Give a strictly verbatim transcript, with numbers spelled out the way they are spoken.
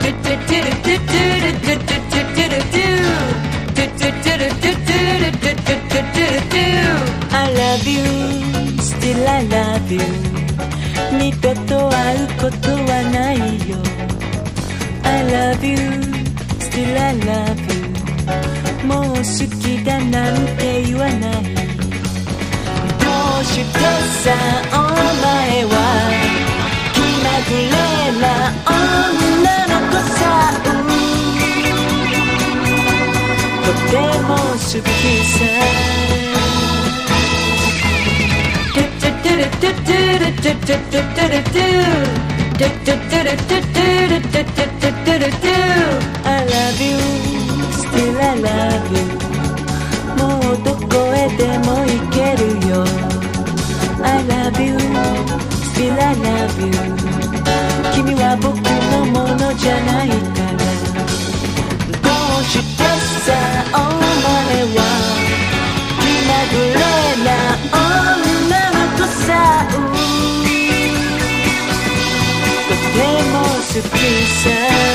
I love you, still I love you 二度と会うことはないよ I love you, still I love you もう好きだなんて言わないどうしてさお前は気まぐれな女の子さとても好きさI love you, still I love you もうどこへでも行けるよ I love you, still I love you 君は僕のものじゃないからどうしてさお前は気まぐれな女の子さとても好きさ